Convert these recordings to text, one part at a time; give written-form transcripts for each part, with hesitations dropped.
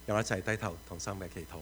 讓我一齊低頭同心嘅祈禱。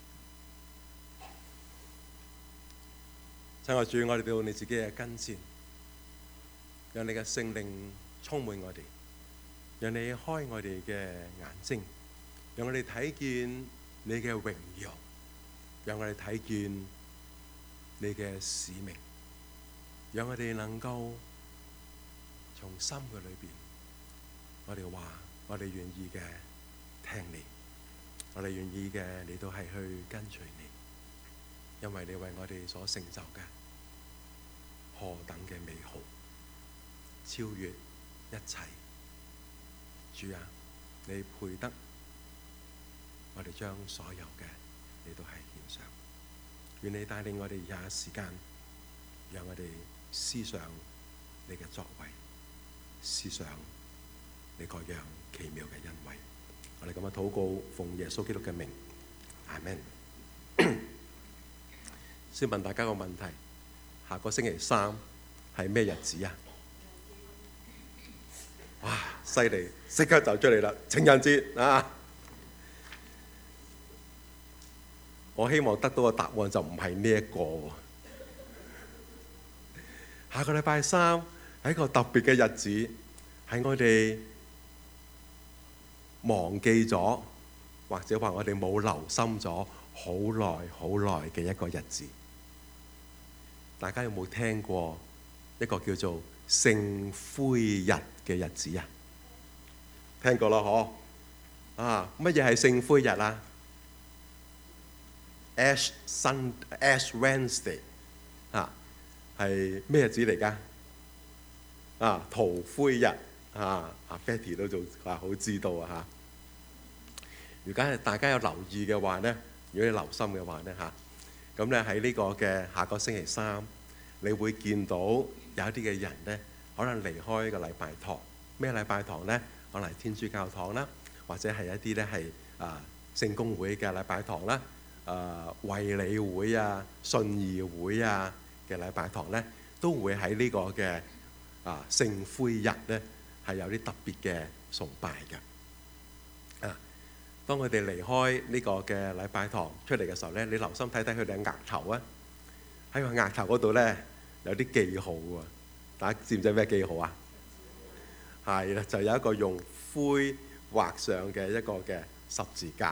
親愛主，我哋到你自己嘅跟前，讓你嘅聖靈充滿我哋，讓你開我哋嘅眼睛，讓我哋睇見你嘅榮耀，讓我哋睇見你嘅使命，讓我哋能夠從心嘅裏邊，我哋話我哋願意嘅聽你，我哋願意嘅你都係去跟隨你，因為你為我哋所成就嘅何等嘅美好，超越一切。主啊，你配得我哋將所有嘅你都係獻上。願你帶領我哋以下時間，讓我哋思想你嘅作為，思想你各樣奇妙嘅恩惠。我哋咁樣禱告，奉耶穌基督嘅名，阿們。先問大家個問題，下個星期三係咩日子啊？哇，犀利，即刻就出嚟啦！情人節啊！我希望得到嘅答案就唔係呢一個喎。下個禮拜三係一個特別嘅日子，係我哋忘記咗，或者話我哋冇留心咗好耐好耐嘅一個日子。大家有冇聽過一個叫做聖灰日嘅日子啊？聽過啦，嗬？啊，乜嘢係聖灰日啊？ Ash Wednesday 啊，係咩日子嚟㗎？啊，桃灰日啊，阿 Betty 都仲好知道啊嚇。如果大家有留意嘅話咧，如果你留心嘅話咧嚇，咁咧喺呢個嘅下個星期三，你會見到有一啲嘅人咧，可能離開個禮拜堂。咩禮拜堂咧？可能係天主教堂啦，或者係一啲咧係聖公會嘅禮拜堂啦。衛理會啊、信義會啊嘅禮拜堂咧，都會喺呢個嘅聖灰日咧係有啲特別嘅崇拜嘅。當佢哋離開呢個嘅禮拜堂出嚟嘅時候咧，你留心睇睇佢哋嘅額頭啊，喺個額頭嗰度咧有啲記號喎。大家知唔知咩記號啊？係啦，就有一個用灰畫上嘅一個嘅十字架。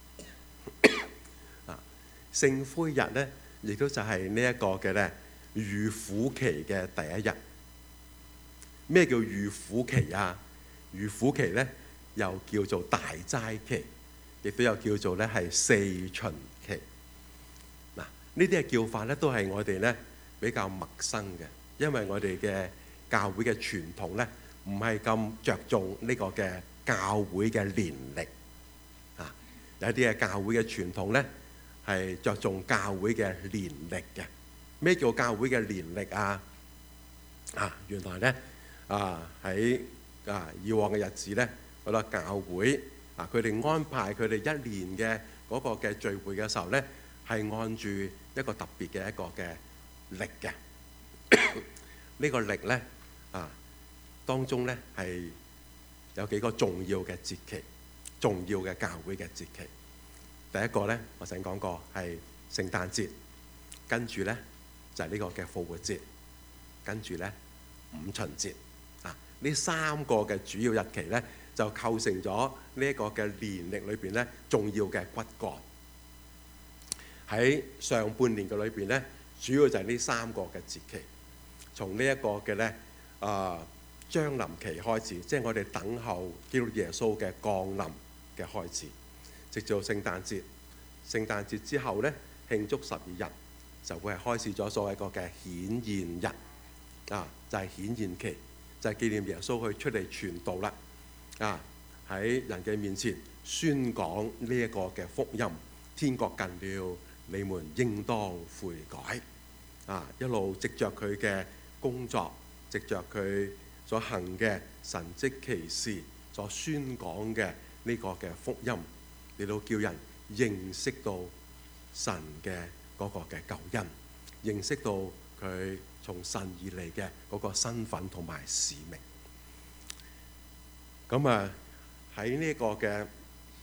聖灰日咧，亦都就係呢一個嘅咧預苦期嘅第一日。咩叫預苦期啊？預苦期咧又叫做大齋期，亦都有叫做咧係四旬期。嗱，呢啲嘅叫法咧都係我哋咧比較陌生嘅，因為我哋嘅教會嘅傳統咧唔係咁着重呢個嘅教會嘅年歷。有一啲嘅教會嘅傳統咧係着重教會嘅年歷嘅。咩叫教會嘅年歷啊？原來咧喺以往嘅日子咧，好多教會佢哋安排佢哋一年嘅嗰個嘅聚會嘅時候咧，係按住一個特別嘅一個嘅歷嘅。呢個歷咧當中咧係有幾個重要嘅節期，重要嘅教會嘅節期。第一個咧，我想講過係聖誕節，跟住咧就係呢個嘅復活節，跟住咧五旬節。呢三個嘅主要日期咧，就構成咗呢一個嘅年歷裏邊咧重要嘅骨幹。喺上半年嘅裏邊咧，主要就係呢三個嘅節期。從呢一個嘅咧將臨期開始，即係我哋等候基督耶穌嘅降臨嘅開始，直到聖誕節。聖誕節之後咧，慶祝12日就會係開始咗所謂個嘅顯現日就係顯現期，就係紀念耶穌去出嚟傳道啦。喺人嘅面前宣講呢一個嘅福音，天國近了，你們應當悔改。一路藉着佢嘅工作，藉着佢所行嘅神蹟奇事，所宣講嘅呢個嘅福音，嚟到叫人認識到神嘅嗰個嘅救恩，認識到佢從神而嚟嘅嗰個身份同埋使命。咁喺呢個嘅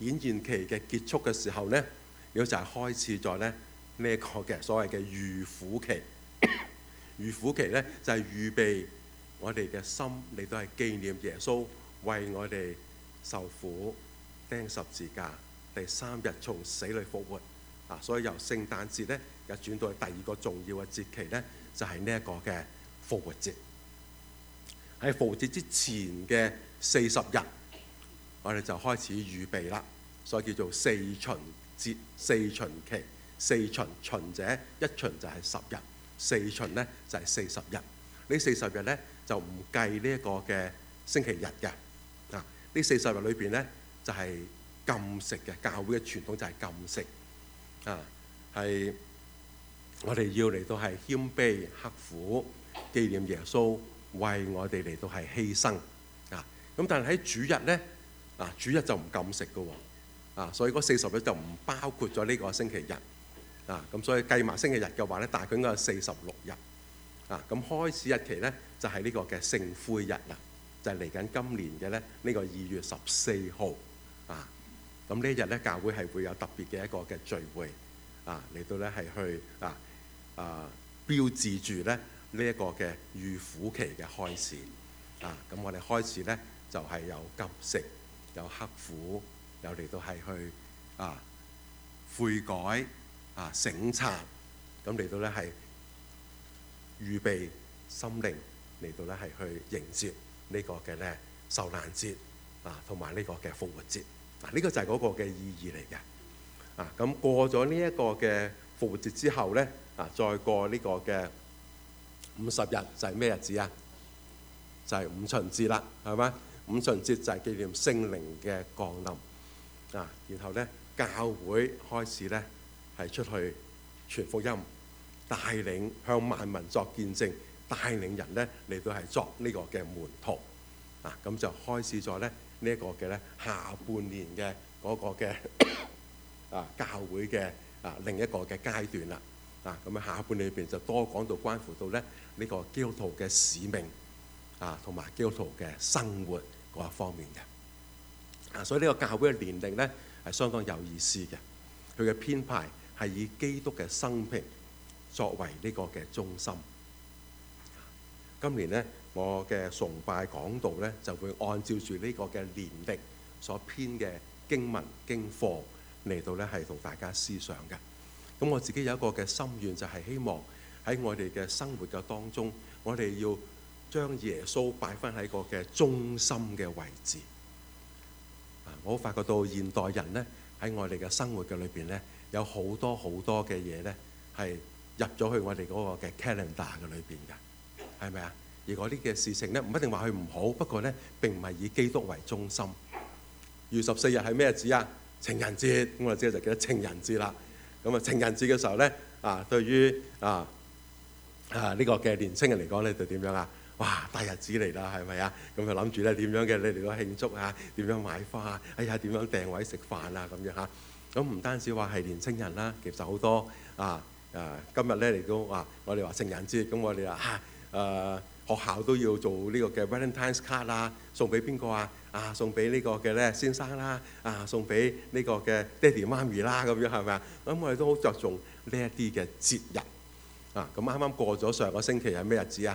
顯現期嘅結束嘅時候呢，如果就係開始咗呢一個嘅所謂嘅預苦期。預苦期呢，就係預備我哋嘅心嚟到係紀念耶穌為我哋受苦釘十字架，第3日從死裏復活。所以由聖誕節呢，又轉到第2個重要嘅節期呢，就係呢一個嘅復活節。喺復活節之前嘅40日，我哋就開始預備啦，所以叫做四旬節、四旬期。四旬，旬者一旬就係10日，四旬呢就係40日。呢40日呢，就唔計呢一個嘅星期日嘅。呢40日裏邊呢，就係禁食嘅，教會嘅傳統就係禁食。係我哋要嚟到係謙卑刻苦，紀念耶穌為我哋嚟到係犧牲。咁但係喺主日呢，主日就唔禁食嘅喎。所以嗰40日就唔包括咗呢個星期日。咁所以計埋星期日嘅話呢，大概應該係46日。咁開始日期呢，就係呢個嘅聖灰日啦，就係嚟緊今年嘅呢個2月14號。咁呢一日呢，教會係會有特別嘅一個嘅聚會，嚟到呢係去標誌住呢一個嘅預苦期嘅開始。咁我哋開始呢，就係有禁食，有刻苦，有嚟到係去悔改。省察，咁嚟到呢係預備心靈嚟到呢係去迎接呢個嘅呢受難節同埋呢個嘅復活節。呢個就係嗰個嘅意義嚟嘅。咁過咗呢一個嘅復活節之後呢，再過呢個嘅50日就係咩日子啊？就係五旬節啦，係咪？五旬節就係紀念聖靈嘅降臨。然後呢，教會開始呢係出去傳福音，帶領向萬民作見證，帶領人呢嚟到係作呢個嘅門徒。咁就開始咗呢一個嘅呢下半年嘅嗰個嘅教會嘅另一個嘅階段啦。咁下半年裏邊就多講到關乎到呢個基督徒嘅使命同埋基督徒嘅生活嗰一方面嘅。所以呢個教會嘅年齡呢係相當有意思嘅，佢嘅編排係以基督嘅生平作為呢個嘅中心。今年呢，我嘅崇拜講道呢，就會按照住呢個嘅年歷所編嘅經文經課嚟到呢係同大家思想嘅。咁我自己有一個嘅心願，就係希望喺我哋嘅生活嘅當中，我哋要將耶穌擺翻喺個嘅中心嘅位置。我發覺到現代人呢，喺我哋嘅生活嘅裏邊呢，有好多好多嘅嘢呢，係入咗去我哋嗰個嘅 calendar 嘅裏邊㗎，係咪啊？而嗰啲嘅事情呢，唔一定話佢唔好，不過呢並唔係以基督為中心。2月14日係咩日子啊？情人節，咁我哋知就記得情人節啦。咁情人節嘅時候呢，對於呢個嘅年青人嚟講呢，就點樣啊？哇！大日子嚟啦，係咪啊？咁就諗住咧點樣嘅你嚟到慶祝啊？點樣買花啊？哎呀，點樣訂位食飯啊？咁樣嚇。咁唔單止話係年青人啦，其實好多今日咧嚟到話我哋話情人節，咁我哋學校都要做呢個嘅 Valentine's card 啦，送俾邊個啊？送俾呢個嘅咧先生啦，送俾呢個嘅爹哋媽咪啦，咁樣係咪啊？咁我哋都好着重呢一啲嘅節日。咁啱啱過咗上個星期係咩日子啊？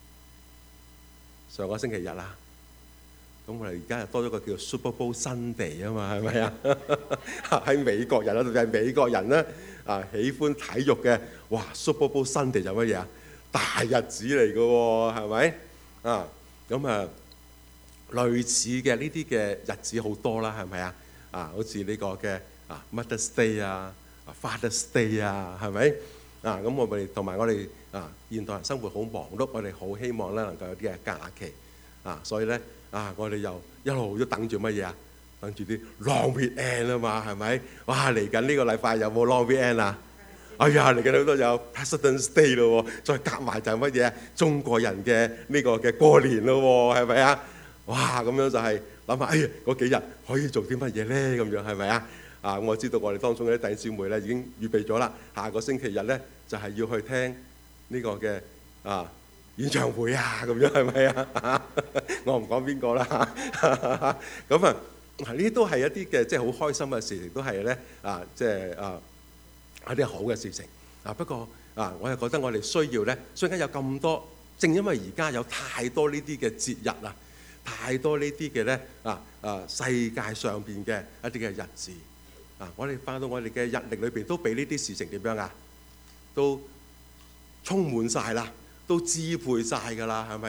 上個星期日啦，咁我哋而家又多咗個叫 Super Bowl Sunday 啊嘛，係咪啊？喺美國人啊，特別係美國人咧喜歡體育嘅，哇 Super Bowl Sunday 就乜嘢啊？大日子嚟嘅喎，係咪？咁類似嘅呢啲嘅日子好多啦，係咪啊？好似呢個嘅Mother's Day Father's Day 係咪？咁我哋同埋我哋現代人生活好忙碌，我哋好希望咧能夠有啲嘅假期所以咧我哋又一路都等住乜嘢啊？等住啲 Long Weekend 啊嘛，係咪？哇！嚟緊呢個禮拜有冇 Long Weekend 啊？哎呀，嚟緊好多有 President's Day 咯，再夾埋就係乜嘢？中國人嘅呢個嘅過年咯，係咪啊？哇！咁樣就係諗下，哎呀，嗰幾日可以做啲乜嘢咧？咁樣係咪啊？我知道我哋當中嘅弟兄姊妹咧已經預備咗啦，下個星期日咧就係要去聽呢個嘅演唱會咁樣係咪啊？我唔講邊個啦。咁呢啲都係一啲嘅即係好開心嘅事情，都係咧一啲好嘅事情。不過我又覺得我哋需要咧，雖然有咁多，正因為而家有太多呢啲嘅節日啊，太多呢啲嘅咧世界上邊嘅一啲嘅日子我哋翻到我哋嘅日曆裏邊都俾呢啲事情點樣都充滿晒啦，都支配晒㗎啦，係咪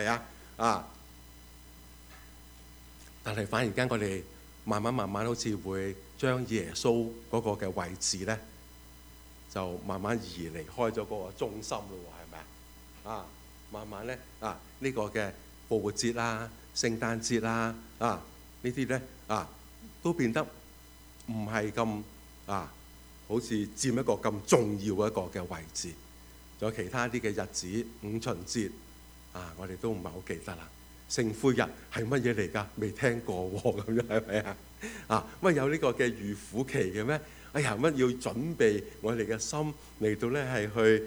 但係反而間我哋慢慢好似會將耶穌嗰個嘅位置咧，就慢慢移離開咗嗰個中心咯喎，係咪慢慢咧呢個嘅復活節啦、聖誕節啦呢啲咧都變得唔係咁好似佔一個咁重要一個嘅位置。仲有其他啲嘅日子，五旬節我哋都唔係好記得啦。聖灰日係乜嘢嚟㗎？未聽過喎，咁樣係咪乜有呢個嘅預苦期嘅咩？哎呀，乜要準備我哋嘅心嚟到咧係去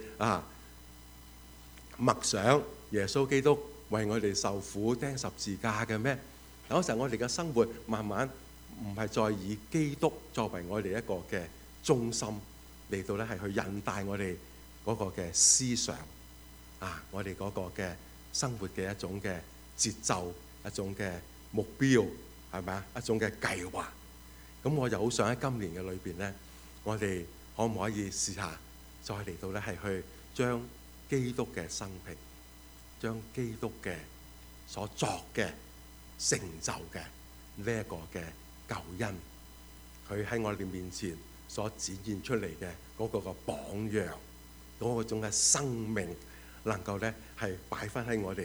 默想耶穌基督為我哋受苦釘十字架嘅咩？有時候我哋嘅生活慢慢唔係再以基督作為我哋一個嘅中心嚟到咧係去引帶我哋嗰個嘅思想我哋嗰個嘅生活嘅一種嘅節奏，一種嘅目標，係咪一種嘅計劃。咁我又好想喺今年嘅裏邊咧，我哋可唔可以試下再嚟到咧係去將基督嘅生平，將基督嘅所作嘅成就嘅呢一個嘅救恩，佢喺我哋面前所展現出嚟嘅嗰個嘅榜樣，嗰個種嘅生命，能夠咧係擺翻喺我哋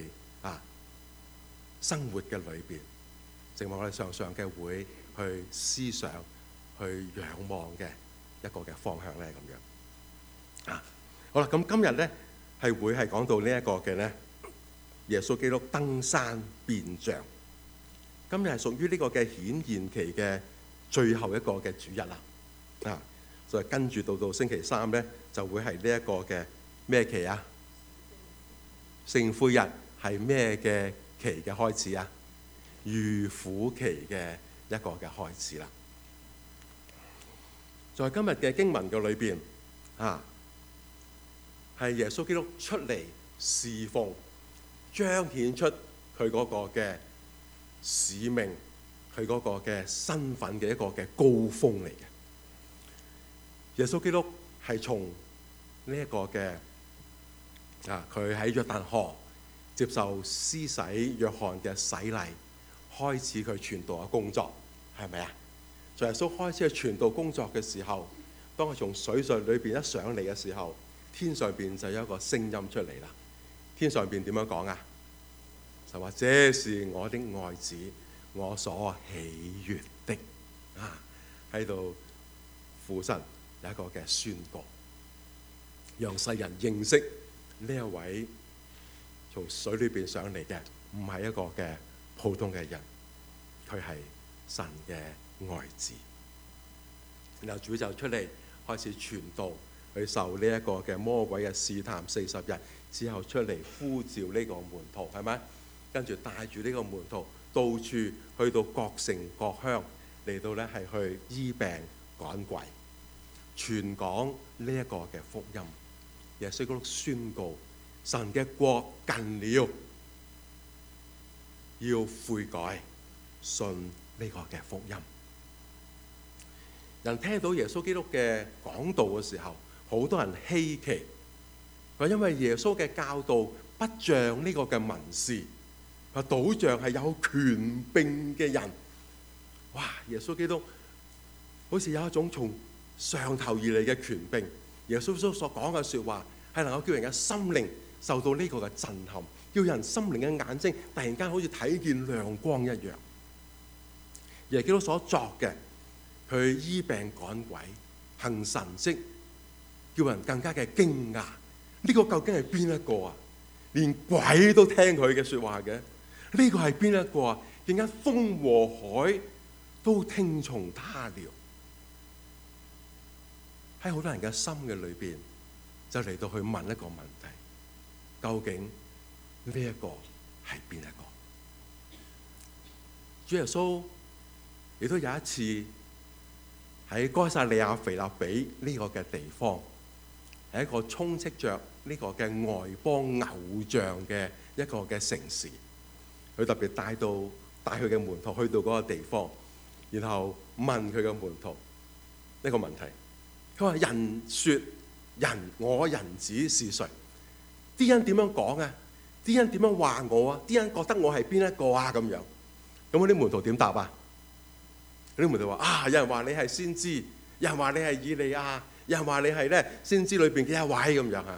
生活嘅裏邊，成為我哋常常嘅會去思想、去仰望嘅一個嘅方向咧，咁樣好啦，咁今日咧係會係講到呢一個嘅咧耶穌基督登山變像。今日係屬於呢個嘅顯現期嘅最後一個嘅主日啦，所以跟住到星期三咧就會係呢一個嘅咩期聖灰日係咩嘅期嘅開始預苦期嘅一個嘅開始啦。在今日嘅經文嘅裏邊係耶穌基督出嚟侍奉，彰顯出佢嗰個嘅使命，佢嗰個嘅身份嘅一個嘅高峰嚟嘅。耶穌基督係從呢一個嘅佢喺約旦河接受施洗約翰嘅洗禮，開始佢傳道嘅工作，係咪在耶穌開始去傳道工作嘅時候，當佢從水上裏邊一上嚟嘅時候，天上邊就有一個聲音出嚟啦。天上邊點樣講就話這是我的愛子，我所喜悅的喺度父神有一個嘅宣告，讓世人認識呢一位從水裏邊上嚟嘅唔係一個嘅普通嘅人，佢係神嘅愛子。然後主就出嚟開始傳道，去受呢一個嘅魔鬼嘅試探40日之後出嚟呼召呢個門徒，係咪？跟住帶住呢個門徒到處去到各城各鄉嚟到咧係去醫病趕鬼，傳講呢一個嘅福音。耶穌基督宣告神嘅國近了，要悔改信呢個嘅福音。人聽到耶穌基督嘅講道嘅時候，好多人稀奇，話因為耶穌嘅教導不像呢個嘅文士，話倒像係有權柄嘅人。哇！耶穌基督好似有一種從上頭而嚟嘅權柄。耶穌所講嘅説話係能夠叫人嘅心靈受到呢個嘅震撼，叫人心靈嘅眼睛突然間好似睇見亮光一樣。耶穌基督所作嘅，佢醫病趕鬼、行神蹟，叫人更加嘅驚訝。呢個究竟係邊一個連鬼都聽佢嘅説話嘅？呢個係邊一個更加風和海都聽從他了。喺好多人嘅心嘅裏邊，就嚟到去問一個問題：究竟呢一個係邊一個？主耶穌亦都有一次喺該撒利亞腓立比呢個嘅地方，係一個充斥着呢個嘅外邦偶像嘅一個嘅城市。佢特別帶佢嘅門徒去到嗰個地方，然後問佢嘅門徒呢個問題。佢話：人說我人子是誰？啲人點樣講啊？啲人點樣話我啊？啲人覺得我係邊一個啊？咁樣，咁嗰啲門徒點答啊？嗰啲門徒話：有人話你係先知，有人話你係以利亞，有人話你係咧先知裏邊嘅一位咁樣啊。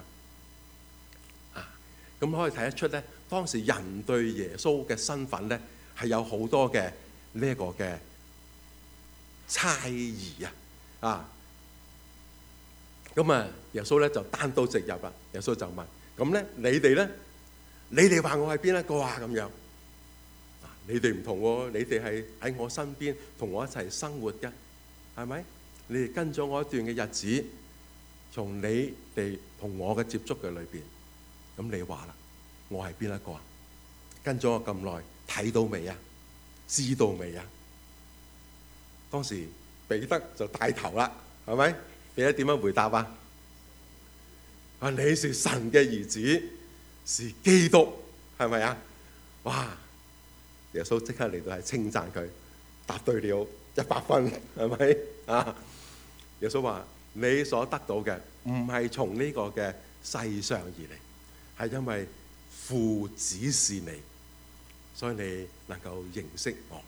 咁可以睇得出咧，當時人對耶穌嘅身份咧係有好多嘅呢一個嘅猜疑啊。咁耶穌咧就單刀直入啦。耶穌就問：咁咧，你哋話我係邊一個啊？咁樣，你哋唔同喎，你哋係喺我身邊同我一齊生活嘅，係咪？你哋跟咗我一段嘅日子，從你哋同我嘅接觸嘅裏邊，咁你話啦，我係邊一個啊？跟咗我咁耐，睇到未啊？知道未啊？當時彼得就帶頭啦，係咪？彼得點樣回答啊？你是神嘅兒子，是基督，係咪啊？哇！耶穌即刻嚟到係稱讚佢，答對了100分，係咪啊？耶穌話：你所得到嘅唔係從呢個嘅世上而嚟，係因為父指示你，所以你能夠認識我。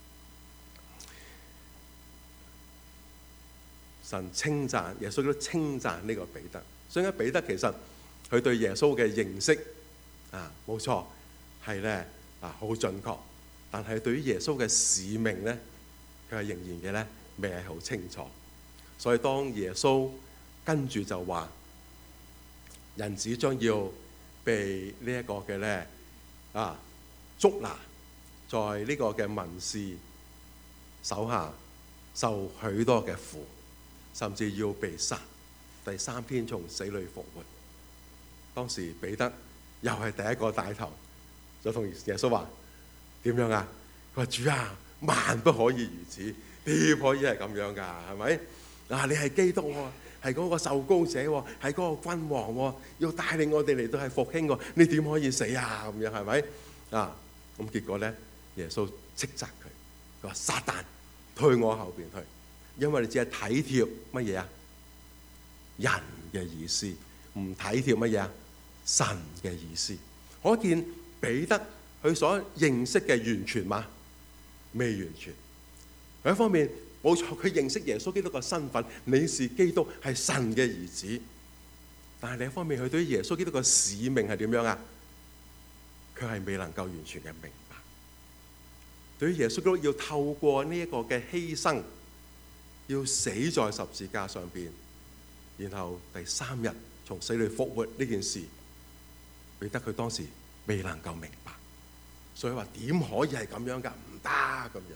神稱讚耶穌都稱讚呢個彼得，所以咧彼得其實佢對耶穌嘅認識冇錯係咧好準確，但係對於耶穌嘅使命咧，佢係仍然嘅咧未係好清楚。所以當耶穌跟住就話人子將要被呢一個嘅咧捉拿，在呢個嘅文士手下受許多嘅苦，甚至要被殺，第3天從死裏復活。當時彼得又係第一個帶頭，就同耶穌話：點樣啊？佢話：主啊，萬不可以如此，點可以係咁樣㗎？係咪？你係基督喎，係嗰個受膏者喎，係嗰個君王喎，要帶領我哋嚟到係復興喎，你點可以死啊？咁樣係咪？咁結果咧，耶穌斥責佢，佢話：撒旦，退我後邊去，因為你只係體貼乜嘢啊？人嘅意思，唔體貼乜嘢啊？神嘅意思。可見彼得佢所認識嘅完全嗎？未完全。另一方面，冇錯，佢認識耶穌基督嘅身份，你是基督，係神嘅兒子。但係另一方面，佢對於耶穌基督嘅使命係點樣啊？佢係未能夠完全嘅明白。對於耶穌基督要透過呢一個嘅犧牲，要死在十字架上邊，然後第3日從死裏復活呢件事，彼得佢當時未能夠明白，所以話點可以係咁樣㗎？唔得咁樣。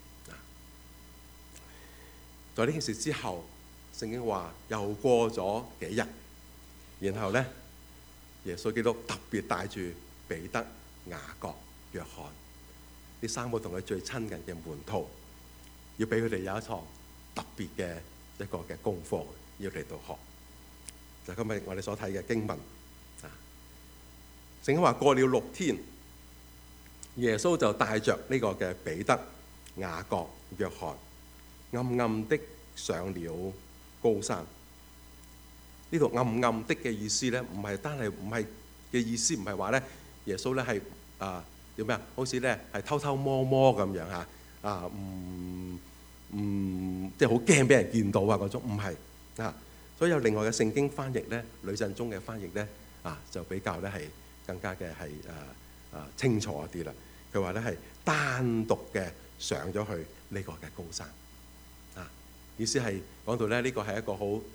在呢件事之後，聖經話又過咗幾日，然後咧，耶穌基督特別帶住彼得、雅各、約翰呢3個同佢最親近嘅門徒，要俾佢哋有一堂特別嘅一個嘅功課，要嚟到學。就今日我哋所睇嘅經文聖經話過了6天，耶穌就帶着呢個嘅彼得、雅各、約翰，暗暗的上了高山。呢度暗暗的嘅意思咧，唔係嘅意思，唔係話咧耶穌咧係點咩啊？好似咧係偷偷摸摸咁樣嚇即係好驚俾人見到啊嗰種，唔係啊。所以有另外嘅聖經翻譯咧，呂振中嘅翻譯咧就比較咧係更加嘅係清楚一啲啦。佢話咧係單獨嘅上咗去呢個嘅高山。意思係講到咧，呢個係一個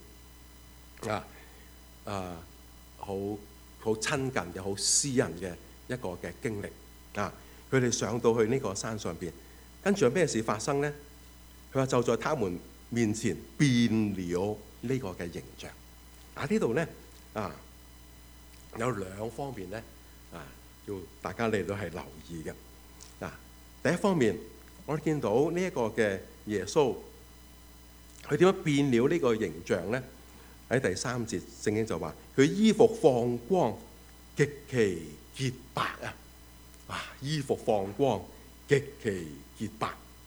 好親近嘅、好私人嘅一個嘅經歷。佢哋上到去呢個山上邊，跟住有咩事發生咧？佢話就在他們面前變了呢個嘅形象。呢度咧有2方面咧要大家嚟到係留意嘅。第一方面我哋見到呢一個嘅耶穌，佢點樣變了呢個形象呢？喺第3節聖經就話佢衣服放光，極其潔白啊！衣服放光，極其潔白。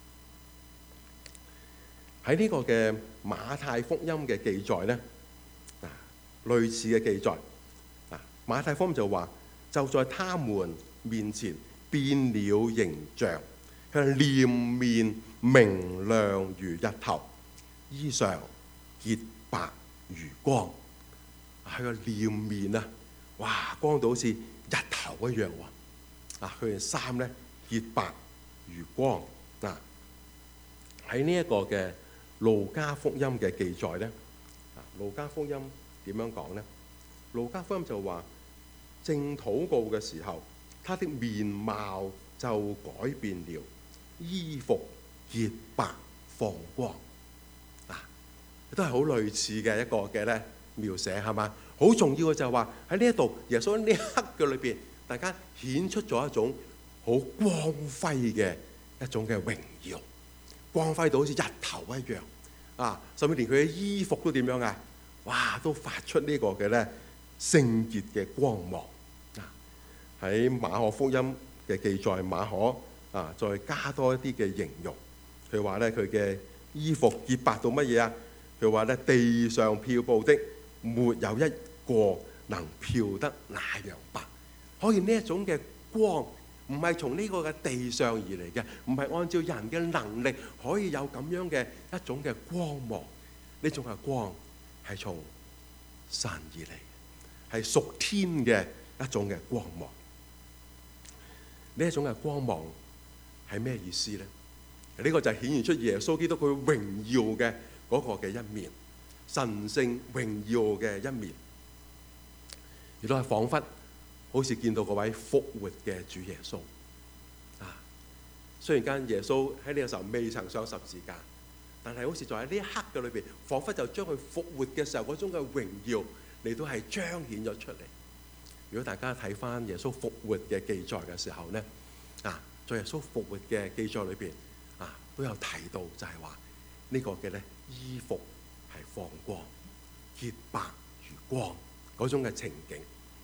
喺呢個嘅馬太福音嘅記載呢，類似嘅記載馬太福音就話就在他們面前變了形象，佢臉面明亮如日頭，衣裳潔白如光。佢個臉面啊，哇，光到好似日頭一樣喎！佢件衫咧潔白如光。喺呢一個嘅路加福音嘅記載咧，路加福音點樣講咧？路加福音就話正禱告嘅時候，他的面貌就改變了，衣服潔白放光。都係好類似嘅一個嘅咧描寫，係嘛？好重要嘅就係話喺呢一度，耶穌呢一刻嘅裏邊，大家顯出咗一種好光輝嘅一種嘅榮耀，光輝到好似日頭一樣甚至連佢嘅衣服都點樣啊？哇！都發出呢個嘅咧聖潔嘅光芒。喺馬可福音嘅記載，馬可再加多一啲嘅形容，佢話咧佢嘅衣服潔白到乜嘢啊？佢話咧地上漂布的沒有一個能漂得那樣白。可見呢一種嘅光唔係從呢個嘅地上而嚟嘅，唔係按照人嘅能力可以有咁樣嘅一種嘅光芒。呢種嘅光係從神而嚟，係屬天嘅一種嘅光芒。呢一種嘅光芒係咩意思呢？呢個就係顯現出耶穌基督佢榮耀嘅嗰個嘅一面，神聖榮耀嘅一面，亦都係彷彿好似見到嗰位復活嘅主耶穌。雖然間耶穌喺呢個時候未曾上十字架，但係好似在喺呢一刻嘅裏邊，彷彿就將佢復活嘅時候嗰種嘅榮耀嚟到係彰顯咗出嚟。如果大家睇翻耶穌復活嘅記載嘅時候呢，在耶穌復活嘅記載裏邊都有提到，就係話呢個嘅咧衣服係放光，潔白如光嗰種嘅情景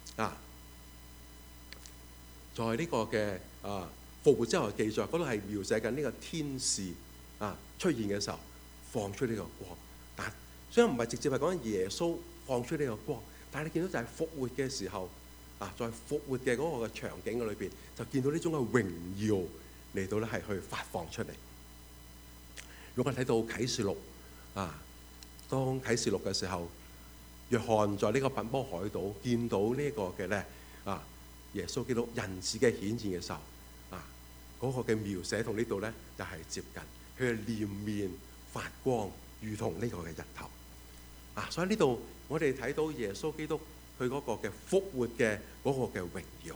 在呢個嘅復活之後嘅記載嗰度係描寫緊呢個天使出現嘅時候放出呢個光。但雖然唔係直接係講緊耶穌放出呢個光，但係你見到就係復活嘅時候在復活嘅嗰個嘅場景嘅裏邊，就見到呢種嘅榮耀嚟到咧係去發放出嚟。如果我睇到啟示錄當啟示錄嘅時候，約翰在呢個拔摩海島見到呢個嘅咧耶穌基督人子嘅顯現嘅時候嗰個嘅描寫同呢度咧就係接近，佢嘅臉面發光，如同呢個嘅日頭所以呢度我哋睇到耶穌基督佢嗰個嘅復活嘅嗰個嘅榮耀。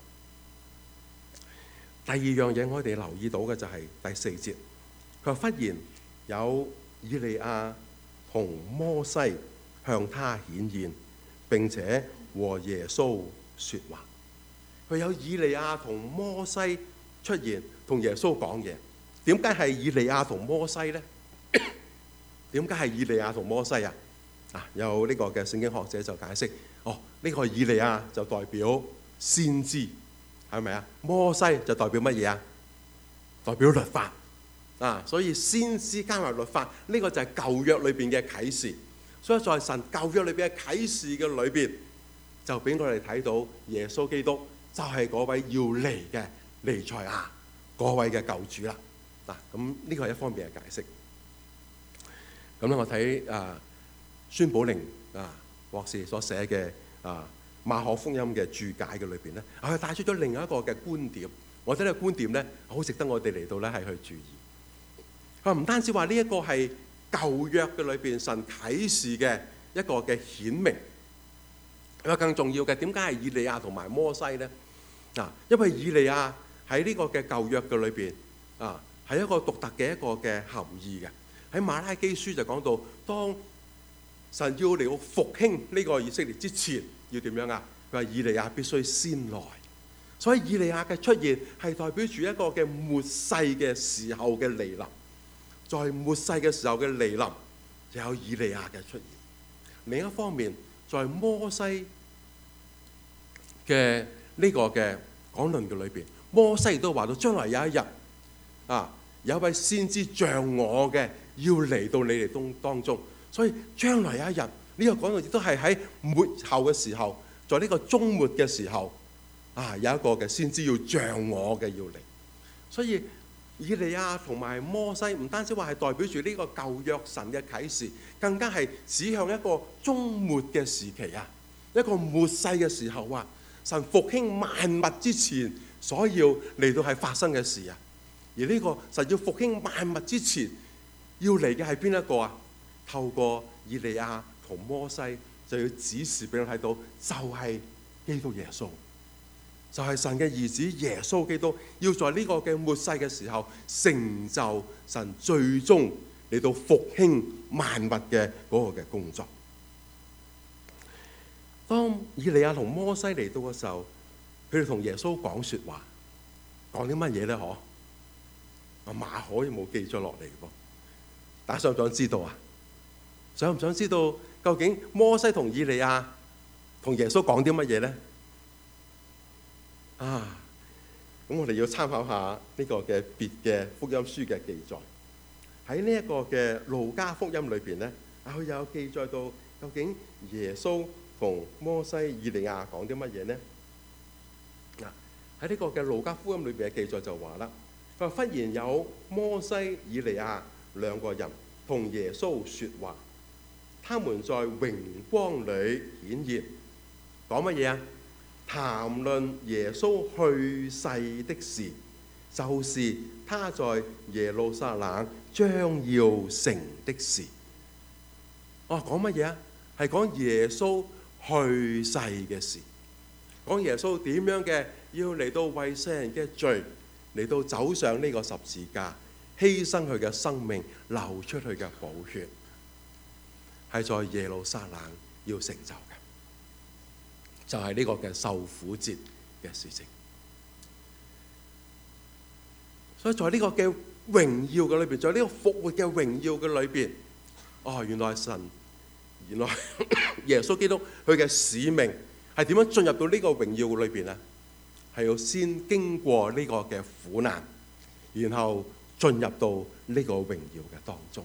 第二樣嘢我哋留意到嘅就係第4節，佢話忽然有以利亞同摩西向他顯現，並且和耶穌說話。佢有以利亞同摩西出現，同耶穌講嘢。點解係以利亞同摩西呢？點解係以利亞同摩西有呢個嘅聖經學者就解釋，呢個以利亞就代表先知，係咪啊？摩西就代表乜嘢啊？代表律法所以先知加埋律法，呢個就係舊約裏邊嘅啟示。所以在神舊約裏邊嘅啟示嘅裏邊，就俾我哋睇到耶穌基督就係嗰位要嚟嘅彌賽亞，嗰位嘅救主啦。咁呢個係一方面嘅解釋。咁咧，我睇孫寶玲博士所寫嘅馬可福音嘅注解嘅裏邊咧，佢帶出咗另外一個嘅觀點。我覺得呢個觀點咧，好值得我哋嚟到咧係去注意。佢唔單止話呢一個係舊約嘅裏邊神啟示嘅一個嘅顯明，佢話更重要嘅，點解係以利亞同埋摩西咧？因為以利亞喺呢個嘅舊約嘅裏邊係一個獨特嘅一個嘅含義嘅。喺馬拉基書就講到，當神要嚟到復興呢個以色列之前，要點樣啊？佢話以利亞必須先來。 所以以利亞嘅出現係代表住一個嘅末世嘅時候嘅嚟臨。在末世嘅時候嘅嚟臨，就有以利亞嘅出現。另一方面，在摩西嘅呢個嘅講論嘅裏邊，摩西亦都話到將來有一日有一位先知像我嘅要嚟到你哋當中。所以將來有一日，呢個講論亦都係喺末後嘅時候，在呢個終末嘅時候有一個嘅先知要像我嘅要嚟。所以以利亞同埋摩西唔單止話係代表住呢個舊約神嘅啟示，更加係指向一個終末嘅時期一個末世嘅時候神復興萬物之前所要嚟到係發生嘅事而呢個神要復興萬物之前要嚟嘅係邊一個透過以利亞同摩西就要指示俾我睇到，就係基督耶穌。就係神嘅兒子耶穌基督，要在呢個嘅末世嘅時候成就神最終嚟到復興萬物嘅嗰個嘅工作。當以利亞同摩西嚟到嘅時候，佢哋同耶穌講說話，講啲乜嘢咧？馬可又冇記咗落嚟噃。大家想唔想知道想唔想知道究竟摩西同以利亞同耶穌講啲乜嘢咧？咁我哋要參考下呢個嘅別嘅福音書嘅記載。喺呢一個嘅路加福音裏邊咧，佢有記載到究竟耶穌同摩西、以利亞講啲乜嘢呢？喺呢個嘅路加福音裏邊嘅記載就話啦，佢話忽然有摩西、以利亞兩個人同耶穌說話，他們在榮光裏顯現，講乜嘢談論耶穌去世的事，就是他在耶路撒冷將要成的事。講乜嘢係講耶穌去世嘅事，講耶穌點樣嘅要嚟到為世人嘅罪嚟到走上呢個十字架，犧牲佢嘅生命，流出佢嘅寶血，係在耶路撒冷要成就嘅，就係呢個嘅受苦節嘅事情。所以在呢個嘅榮耀嘅裏邊，在呢個復活嘅榮耀嘅裏邊，原來耶穌基督佢嘅使命係點樣進入到呢個榮耀裏邊呢？係要先經過呢個嘅苦難，然後進入到呢個榮耀嘅當中。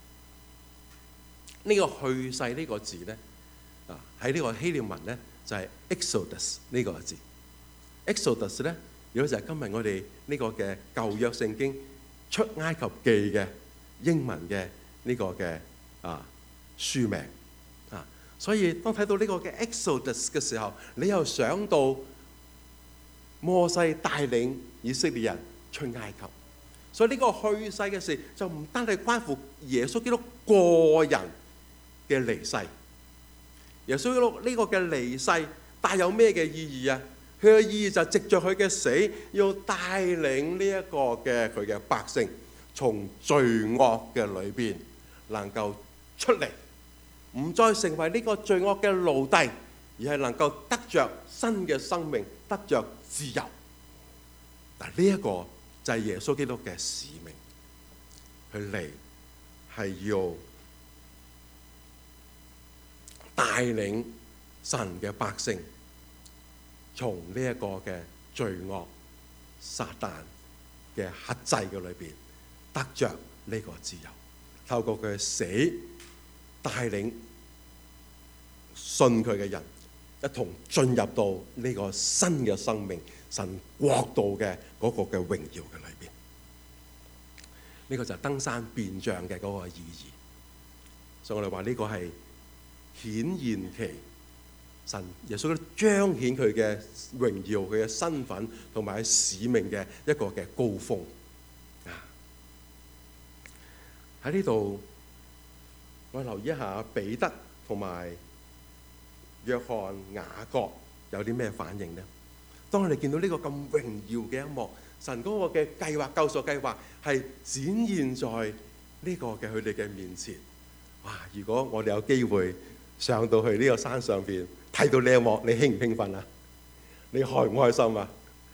呢個去世呢個字呢，喺呢個希臘文呢，就係 Exodus 呢個字。Exodus 呢，如果就係今日我哋呢個嘅舊約聖經出埃及記嘅英文嘅呢個嘅書名。所以當睇到呢個嘅 Exodus 嘅時候，你又想到摩西帶領以色列人出埃及。所以呢個去世嘅事就唔單係關乎耶穌基督個人嘅離世。耶穌基督呢個嘅離世帶有咩嘅意義啊？佢嘅意義就係藉着佢嘅死，要帶領呢一個嘅佢嘅百姓從罪惡嘅裏邊能夠出嚟，唔再成為呢個罪惡嘅奴隸，而係能夠得着新嘅生命，得着自由。嗱，呢一個就係耶穌基督嘅使命，佢嚟係要帶領神嘅百姓從呢一個嘅罪惡撒旦嘅轄制嘅裏邊得着呢個自由，透過佢嘅死帶領信佢嘅人一同進入到呢個新嘅生命神國度嘅嗰個嘅榮耀嘅裏邊。呢個就係登山變像嘅嗰個意義。所以我哋話呢個係顯現期，神耶穌彰顯佢嘅榮耀、佢嘅身份同埋使命嘅一個嘅高峰。喺呢度我留意一下彼得同埋約翰、雅各有啲咩反應呢？當我哋見到呢個咁榮耀嘅一幕，神嗰個嘅計劃、救贖計劃係展現在呢個嘅佢哋嘅面前。如果我哋有機會上到去呢個山上邊睇到呢一幕，你興唔興奮啊？你開唔開心啊？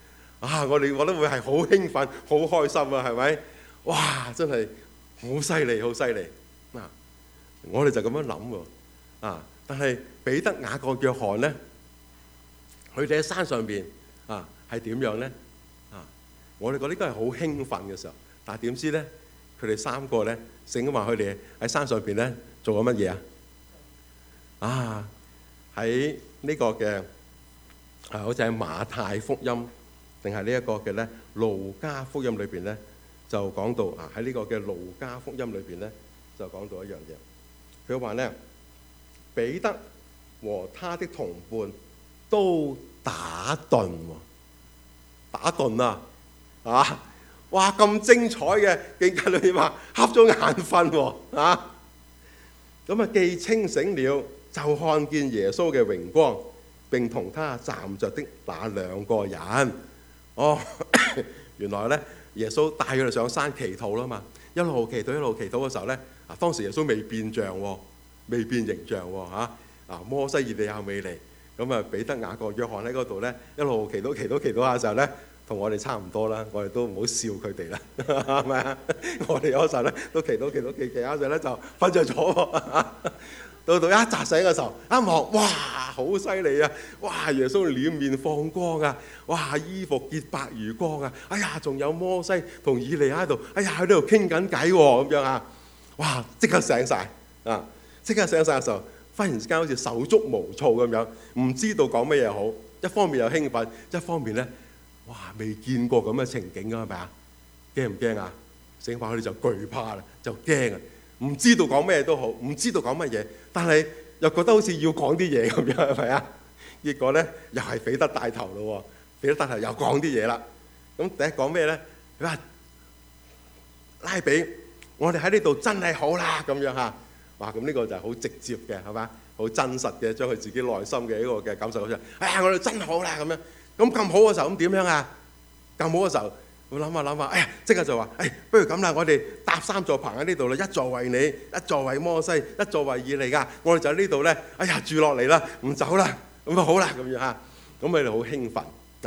我都會係好興奮、好開心啊，係咪？哇！真係好犀利，好犀利啊！我哋就咁樣諗喎啊！但係彼得、雅各、約翰咧，佢哋喺山上邊啊係點樣咧？啊！我哋覺得應該係好興奮嘅時候，但係點知咧？佢哋三個咧，聖經話佢哋喺山上邊咧做咗乜嘢啊？啊！喺呢個嘅好似喺馬太福音定係呢一個嘅咧路加福音裏邊咧，就講到啊喺呢個嘅路加福音裏邊咧，就講到一樣嘢。佢話咧，彼得和他的同伴都打盹喎，打盹啊！啊！哇！咁精彩嘅境界裏面話瞌咗眼瞓喎啊！咁啊，既清醒了，就看見耶穌嘅榮光，並同他站着的那兩個人。哦，原來咧耶穌帶佢哋上山祈禱啦嘛，一路祈禱一路祈禱嘅時候咧，啊當時耶穌未變像喎，未變形象喎嚇，啊摩西、以利亞未嚟，咁啊彼得、雅各、約翰喺嗰度咧，一路祈禱下嘅時候咧，同我哋差唔多啦，我哋都唔好笑佢哋啦，係咪啊？我哋有時候咧都祈下陣咧就瞓着咗喎。到一扎醒嘅時候，一望，哇，好犀利啊！哇，耶穌臉面放光啊！哇，衣服潔白如光啊！哎呀，仲有摩西同以利亞喺度，哎呀，喺度傾緊偈喎，咁樣啊！哇，即刻醒晒啊！即刻醒晒嘅時候，忽然之間好似手足無措咁樣，唔知道講乜嘢好。一方面又興奮，一方面咧，哇，未見過咁嘅情景啊，係咪啊？驚唔驚啊？醒翻佢哋就懼怕啦，就驚啊！唔知道講咩都好，唔知道講乜嘢，但係又覺得好似要講啲嘢咁樣，係咪啊？結果咧又係彼得帶頭咯喎，彼得帶頭又講啲嘢啦。咁第一講咩咧？佢話拉比，我哋喺呢度真係好啦咁樣嚇。哇！咁呢個就係好直接嘅，係嘛？好真實嘅，將佢自己內心嘅一個嘅感受講出嚟。哎呀，我哋真好啦咁樣。咁好嘅時候，咁點樣啊？咁好嘅時候。我諗下，哎呀，即刻就話，不如咁啦，我哋搭3座棚喺呢度啦，一座為你，一座為摩西，一座為以利亞，我哋就喺呢度咧，哎呀，住落嚟啦，唔走啦，咁啊好啦，咁樣嚇，咁佢哋好興奮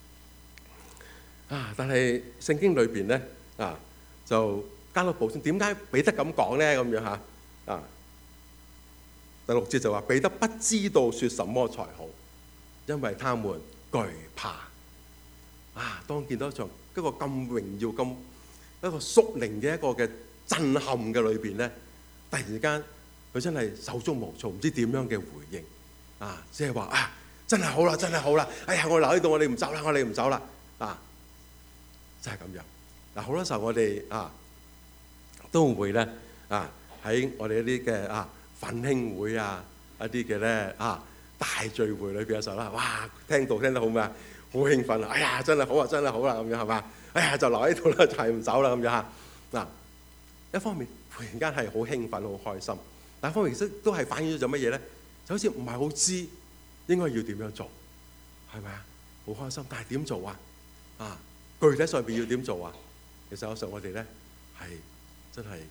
但係聖經裏邊咧就加多補充，點解彼得咁講咧？咁樣嚇第6節就話彼得不知道説什麼才好，因為他們懼怕當見到一個咁榮耀、咁一個屬靈嘅一個嘅震撼嘅裏邊咧，突然間佢真係手足無措，唔知點樣嘅回應即係話真係好啦，真係好啦！哎呀，我留喺度，我哋唔走啦，我哋唔走啦真係咁樣好多時候我哋都會咧喺我哋一啲嘅奮興會一啲嘅咧大聚會裏邊嘅時候啦，哇！聽得好咩啊？好興奮啊！哎呀，真係好啊，真係好啦，咁樣係嘛？哎呀，就留喺度啦，就係唔走啦，咁樣嚇一方面突然間係好興奮、好開心，但一方面其實都係反映咗乜嘢咧？就好似唔係好知應該要點樣做，係咪啊？好開心，但係點做具體上邊要點做其實有時候我哋咧係真係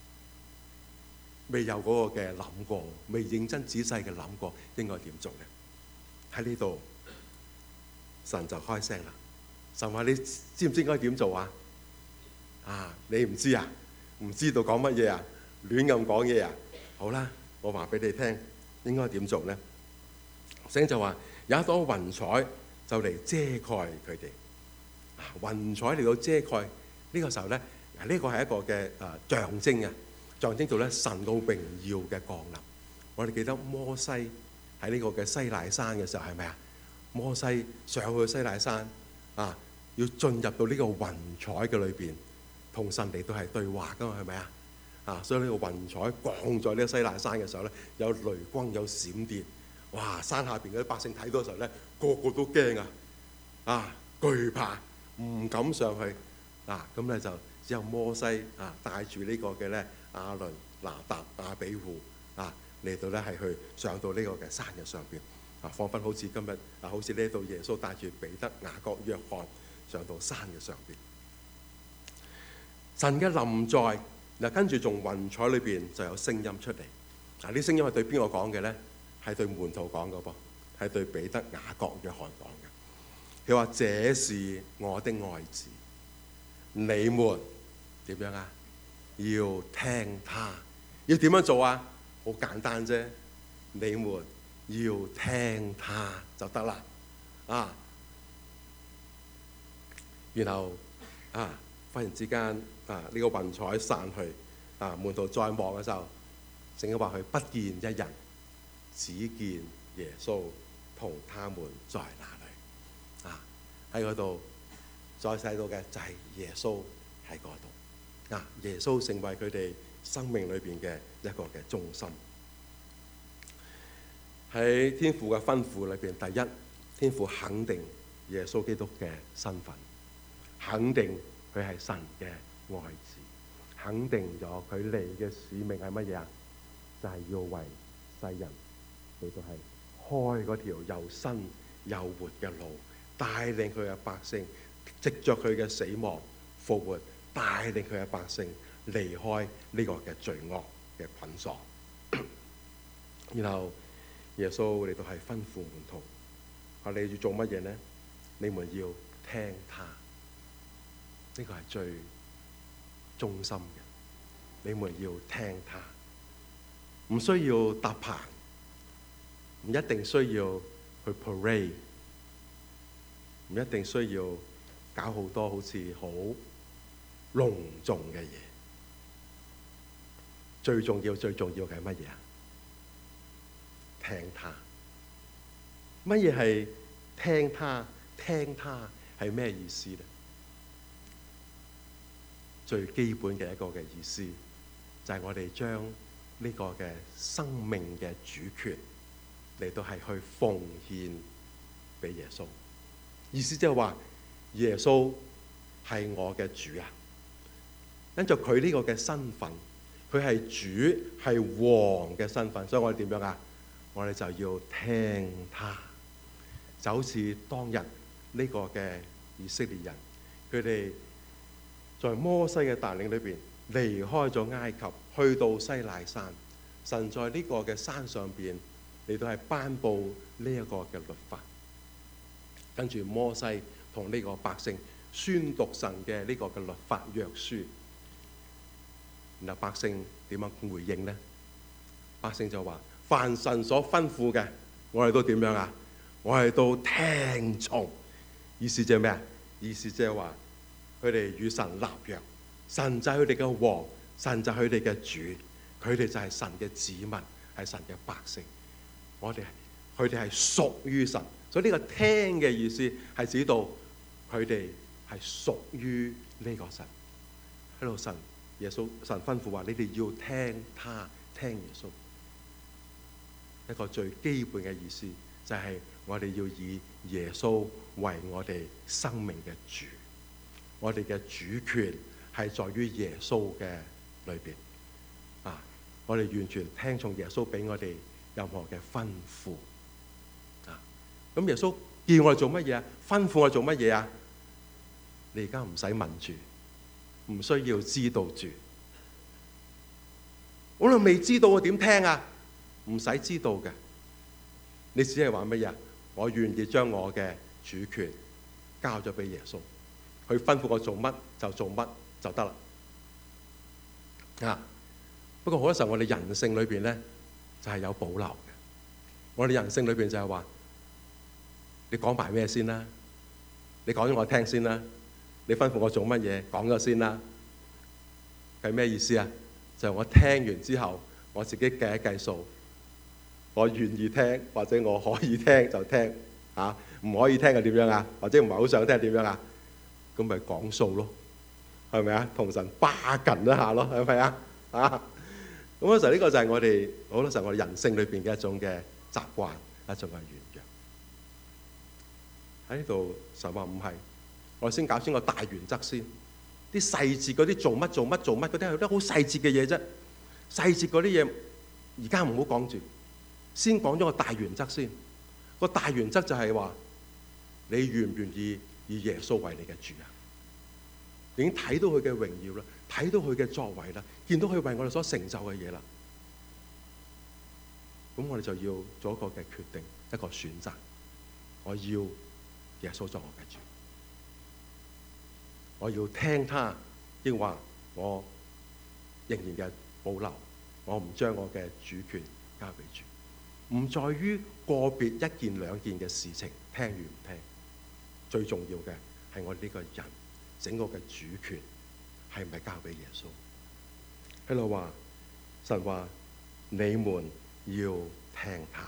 未有嗰個嘅諗過，未認真仔細嘅諗過應該點做嘅。喺呢度神就開聲啦。神話你知唔知應該點做你唔知啊？唔知道講乜嘢啊？亂咁講嘢啊？好啦，我話俾你聽，應該點做咧？聖就話有一朵雲彩就嚟遮蓋佢哋。雲彩嚟到遮蓋呢個時候咧，呢個係一個嘅象徵象徵到咧神嘅榮耀嘅降臨。我哋記得摩西喺呢個嘅西奈山嘅時候係咪啊？摩西上去西奈山要進入到呢個雲彩嘅裏邊，同神嚟到係對話噶嘛，係咪所以呢個雲彩降在呢個西奈山嘅時候咧，有雷光有閃電，哇！山下邊嗰啲百姓睇到嘅時候咧，個個都驚懼怕，唔敢上去咁咧就只有摩西帶住呢個嘅咧亞倫、拿達、亞比戶嚟到咧係去上到呢個嘅山嘅上邊彷彿好似今日好似呢度耶穌帶住彼得、雅各、約翰上到山嘅上邊。神嘅臨在跟住從雲彩裏邊就有聲音出嚟。呢聲音係對邊個講嘅咧？係對門徒講嘅噃，係對彼得、雅各、約翰講嘅。 佢話這是我的愛子，你們點樣啊？要聽他。要點樣做啊？好簡單啫，你們要聽他就得啦。啊，然後啊，忽然之間啊，呢個雲彩散去，啊，門徒再望嘅時候，聖經話佢不見一人，只見耶穌同他們在那裏。啊，喺嗰度再睇到嘅就係耶穌喺嗰度。啊，耶穌成為佢哋生命裏邊嘅一個嘅中心。喺天父嘅吩咐裏邊，第一，天父肯定耶穌基督嘅身份，肯定佢係神嘅愛子，肯定咗佢嚟嘅使命係乜嘢啊？就係要為世人嚟到係開嗰條又新又活嘅路，帶領佢嘅百姓藉着佢嘅死亡復活，帶領佢嘅百姓離開呢個嘅罪惡嘅捆鎖。然後耶穌嚟到係吩咐門徒，話你要做乜嘢呢？你們要聽他，呢個係最忠心嘅。你們要聽他，唔需要搭棚，唔一定需要去 parade， 唔一定需要搞好多好似好隆重嘅嘢。最重要嘅係乜嘢啊？聽他。乜嘢係聽他？聽他係咩意思呢？最基本嘅一個嘅意思就係我哋將呢個嘅生命嘅主權嚟到係去奉獻俾耶穌。意思即係話耶穌係我嘅主啊！跟住佢呢個嘅身份，佢係主係王嘅身份，所以我哋點樣啊？我哋就要聽他。就好似當日呢個嘅以色列人，佢哋在摩西嘅帶領裏邊離開咗埃及，去到西奈山，神在呢個嘅山上邊嚟到係頒布呢一個嘅律法，跟住摩西同呢個百姓宣讀神嘅呢個嘅律法約書，然後百姓點樣回應呢？百姓就話：凡神所吩咐嘅，我哋都點樣啊？我哋都聽從。意思即係咩啊？意思即係話佢哋與神立約，神就係佢哋嘅王，神就係佢哋嘅主，佢哋就係神嘅子民，係神嘅百姓。佢哋係屬於神，所以呢個聽嘅意思係指到佢哋係屬於呢個神。喺度神耶穌神吩咐話：你哋要聽他，聽耶穌。一個最基本嘅意思就係我哋要以耶穌為我哋生命嘅主，我哋嘅主權係在於耶穌嘅裏邊啊！我哋完全聽從耶穌俾我哋任何嘅吩咐啊！咁耶穌叫我哋做乜嘢啊？吩咐我哋做乜嘢啊？你而家唔使問住，唔需要知道住。我哋未知道我點聽啊？唔使知道嘅，你只係話乜嘢？我願意將我嘅主權交咗俾耶穌，佢吩咐我做乜就做乜就得啦。啊！不過好多時候我哋人性裏邊咧就係有保留嘅。我哋人性裏邊就係話：你講埋咩先啦？你講咗我聽先啦。你吩咐我做乜嘢？講咗先啦。係咩意思啊？就係我聽完之後，我自己計一計數。我願意聽，或者我可以聽就聽，嚇唔可以聽係點樣啊？或者唔係好想聽係點樣啊？咁咪講數咯，係咪啊？同神巴緊一下咯，係咪啊？啊！咁嗰時候呢個就係我哋好多時候我哋人性裏邊嘅一種嘅習慣，一種嘅軟弱。喺呢度神話唔係，我哋先搞清個大原則先，啲細節嗰啲做乜嗰啲係啲好細節嘅嘢啫，細節嗰啲嘢而家唔好講住。先講咗個大原則先，個大原則就係話你願唔願意以耶穌為你嘅主啊？已經睇到佢嘅榮耀啦，睇到佢嘅作為啦，見到佢為我哋所成就嘅嘢啦，咁我哋就要做一個嘅決定，一個選擇。我要耶穌作我嘅主。我要聽他，抑或我仍然嘅保留，我唔將我嘅主權交俾主。唔在於個別一件兩件嘅事情聽與唔聽，最重要嘅係我呢個人整個嘅主權係咪交俾耶穌？喺度話神話你們要聽他。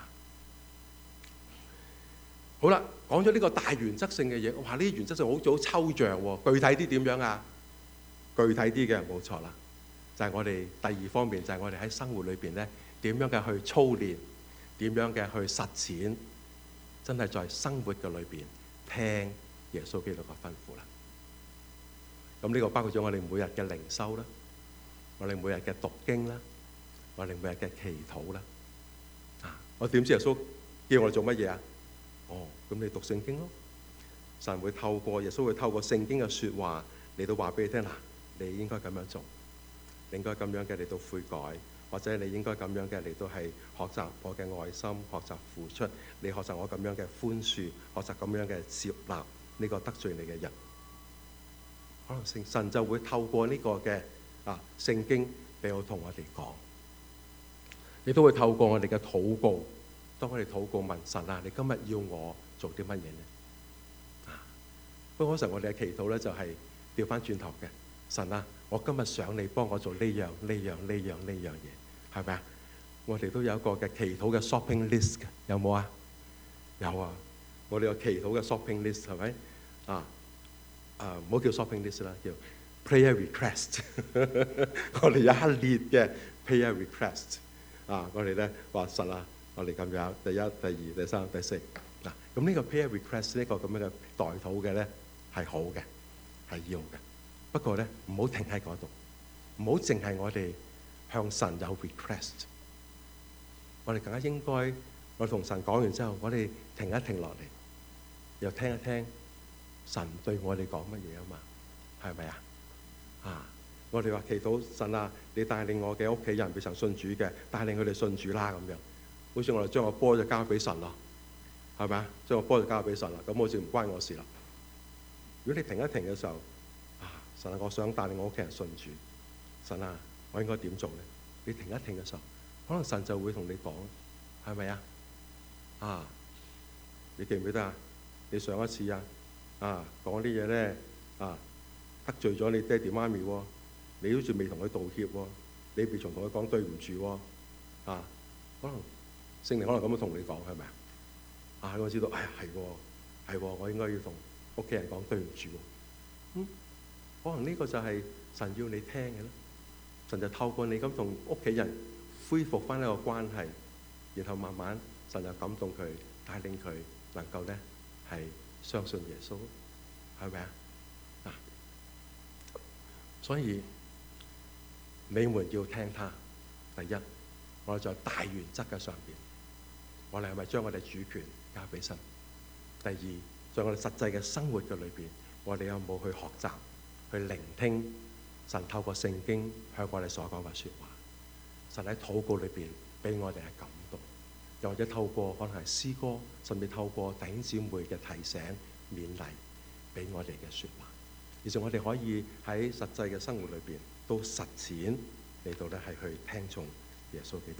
好啦，講咗呢個大原則性嘅嘢，哇！呢啲原則性好似好抽象喎，具體啲點樣啊？具體啲嘅冇錯啦，就係我哋第二方面，就係我哋喺生活裏邊咧點樣嘅去操練，點樣嘅去實踐，真係在生活嘅裏邊聽耶穌基督嘅吩咐啦。咁呢個包括咗我哋每日嘅靈修啦，我哋每日嘅讀經啦，我哋每日嘅祈禱啦。我點知耶穌叫我哋做乜嘢啊？咁你讀聖經咯。神會透過耶穌會透過聖經嘅説話嚟到話俾你聽嗱，你應該咁樣做，你應該咁樣嘅嚟到悔改，或者你應該咁樣嘅嚟到係學習我嘅愛心，學習付出，你學習我咁樣嘅寬恕，學習咁樣嘅接納呢個得罪你嘅人。可能神就會透過呢個嘅聖經俾我同我哋講，亦都會透過我哋嘅禱告。當我哋禱告問神啊，你今日要我做啲乜嘢呢？不過嗰時我哋嘅祈禱咧就係調翻轉頭嘅，神啊，我今日想你幫我做呢樣呢樣呢樣呢樣嘢，係咪啊？我哋都有一個嘅祈禱嘅 shopping list 嘅，有冇啊？有啊，我哋有祈禱嘅 shopping list 係咪？唔好叫 shopping list 啦，叫 prayer request。我哋有一列嘅 prayer request。我哋咧話神啊，我哋咁樣第一、第二、第三、第四。咁呢個 prayer request 呢個咁樣嘅代禱嘅咧係好嘅，係要嘅。不過咧唔好停喺嗰度，唔好淨係我哋向神有 request。我哋更加應該，我同神講完之後，我哋停一停落嚟，又聽一聽神對我哋講乜嘢啊嘛？係咪啊？我哋話祈禱神啊，你帶領我嘅屋企人未曾信主嘅，帶領佢哋信主啦咁樣。好似我哋將個波就交俾神啦，係咪啊？將個波就交俾神啦，咁好似唔關我事啦。如果你停一停嘅時候，神啊，我想帶領我屋企人信主，神啊，我應該點做咧？你停一停嘅時候，可能神就會同你講，係咪啊？你記唔記得啊？你上一次講啲嘢咧得罪咗你爹哋媽咪喎，你好似未同佢道歉喎，你未曾同佢講對唔住喎，可能聖靈可能咁樣同你講，係咪啊？我知道，係喎，我應該要同屋企人講對唔住喎。可能呢個就係神要你聽嘅咯。神就透過你咁同屋企人恢復翻呢個關係，然後慢慢神就感動佢，帶領佢能夠咧係相信耶穌，係咪啊？所以你們要聽他。第一，我哋在大原則嘅上邊，我哋係咪將我哋主權交俾神？第二，在我哋實際嘅生活嘅裏邊，我哋有冇去學習、去聆聽神透過聖經向我哋所講嘅説話？神喺禱告裏邊俾我哋嘅感動，又或者透過可能係詩歌，甚至透過弟兄姊妹嘅提醒、勉勵，俾我哋嘅説話。而且我哋可以喺實際嘅生活裏邊都實踐嚟到咧係去聽從耶穌基督。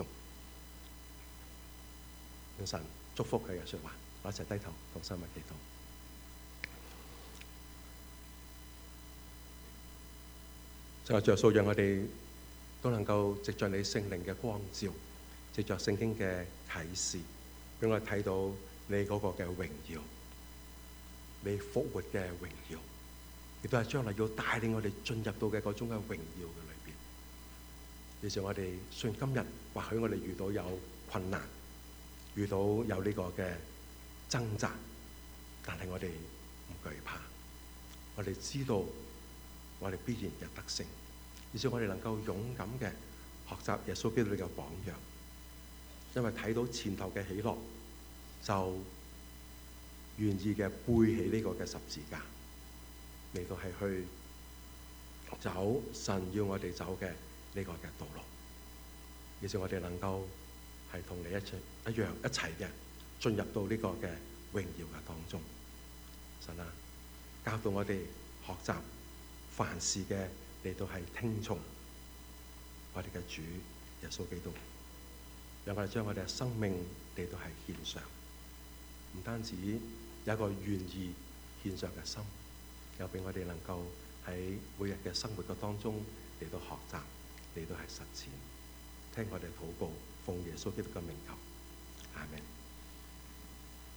願神祝福佢嘅説話，我一齊低頭同心祈禱。就係耶穌，讓我哋都能夠藉着你聖靈嘅光照，藉着聖經嘅啟示，俾我哋睇到你嗰個嘅榮耀，你復活嘅榮耀，亦都係將來要帶領我哋進入到嘅嗰種嘅榮耀嘅裏邊。而且我哋雖然今日或許我哋遇到有困難，遇到有呢個嘅掙扎，但係我哋唔懼怕，我哋知道我哋必然嘅得勝，而且我哋能夠勇敢嘅學習耶穌基督嘅榜樣，因為睇到前頭嘅喜樂，就願意嘅背起呢個嘅十字架，嚟到係去走神要我哋走嘅呢個嘅道路，而且我哋能夠係同你一樣一齊嘅進入到呢個嘅榮耀嘅當中。 神啊，教導我哋學習凡事嘅嚟到係聽從我哋嘅主耶穌基督，讓我哋將我哋嘅生命嚟到係獻上，唔單止有一個願意獻上嘅心，又俾我哋能夠喺每日嘅生活嘅當中嚟到學習，嚟到係實踐。聽我哋禱告，奉耶穌基督嘅名求，阿們。